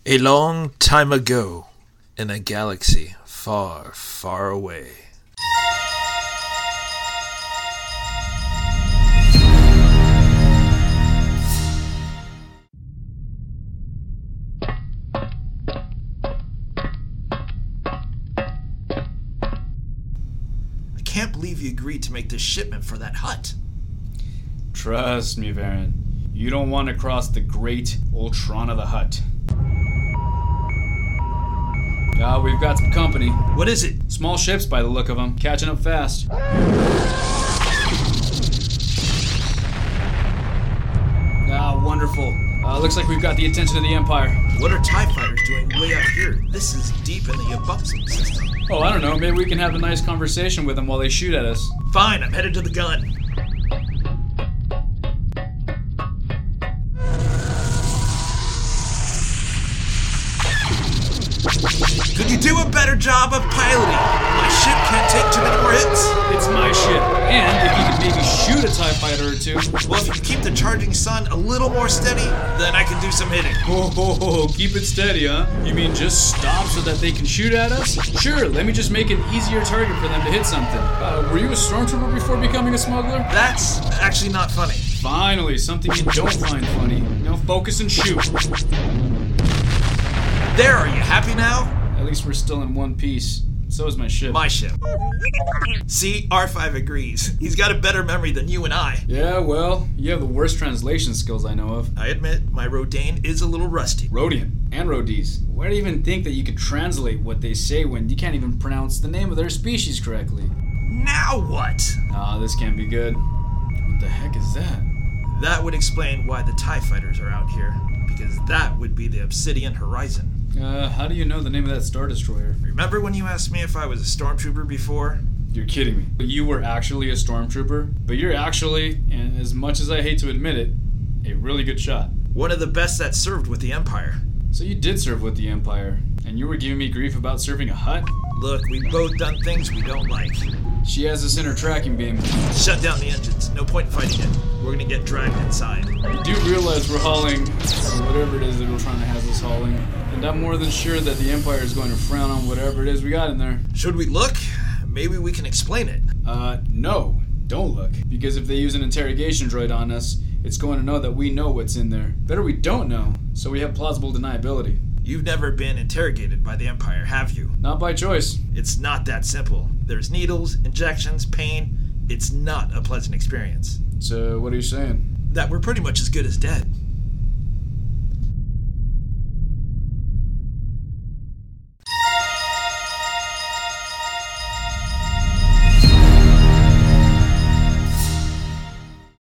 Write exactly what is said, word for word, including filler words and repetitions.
A long time ago, in a galaxy far, far away. I can't believe you agreed to make this shipment for that hut. Trust me, Varen. You don't want to cross the great Ultrana the Hut. Uh, we've got some company. What is it? Small ships by the look of them. Catching up fast. Ah, wonderful. Uh, looks like we've got the attention of the Empire. What are TIE fighters doing way out here? This is deep in the Abupsum system. Oh, I don't know. Maybe we can have a nice conversation with them while they shoot at us. Fine, I'm headed to the gun. Could you do a better job of piloting? My ship can't take too many more hits. It's my ship. And if you could maybe shoot a TIE fighter or two. Well, if you keep the charging sun a little more steady, then I can do some hitting. Oh, ho, ho, keep it steady, huh? You mean just stop so that they can shoot at us? Sure, let me just make an easier target for them to hit something. Uh, were you a stormtrooper before becoming a smuggler? That's actually not funny. Finally, something you don't find funny. Now focus and shoot. There, are you happy now? At least we're still in one piece. So is my ship. My ship. See, R five agrees. He's got a better memory than you and I. Yeah, well, you have the worst translation skills I know of. I admit, my Rodane is a little rusty. Rodian and Rhodese. Why do you even think that you could translate what they say when you can't even pronounce the name of their species correctly? Now what? Ah, this can't be good. What the heck is that? That would explain why the TIE fighters are out here, because that would be the Obsidian Horizon. Uh, how do you know the name of that Star Destroyer? Remember when you asked me if I was a stormtrooper before? You're kidding me. You were actually a stormtrooper, but you're actually, and as much as I hate to admit it, a really good shot. One of the best that served with the Empire. So you did serve with the Empire, and you were giving me grief about serving a hut? Look, we've both done things we don't like. She has us in her tracking beam. Shut down the engines. No point in fighting it. We're gonna get dragged inside. You do realize we're hauling, or whatever it is that we're trying to have us hauling. And I'm more than sure that the Empire is going to frown on whatever it is we got in there. Should we look? Maybe we can explain it. Uh, no. Don't look. Because if they use an interrogation droid on us, it's going to know that we know what's in there. Better we don't know, so we have plausible deniability. You've never been interrogated by the Empire, have you? Not by choice. It's not that simple. There's needles, injections, pain. It's not a pleasant experience. So, what are you saying? That we're pretty much as good as dead.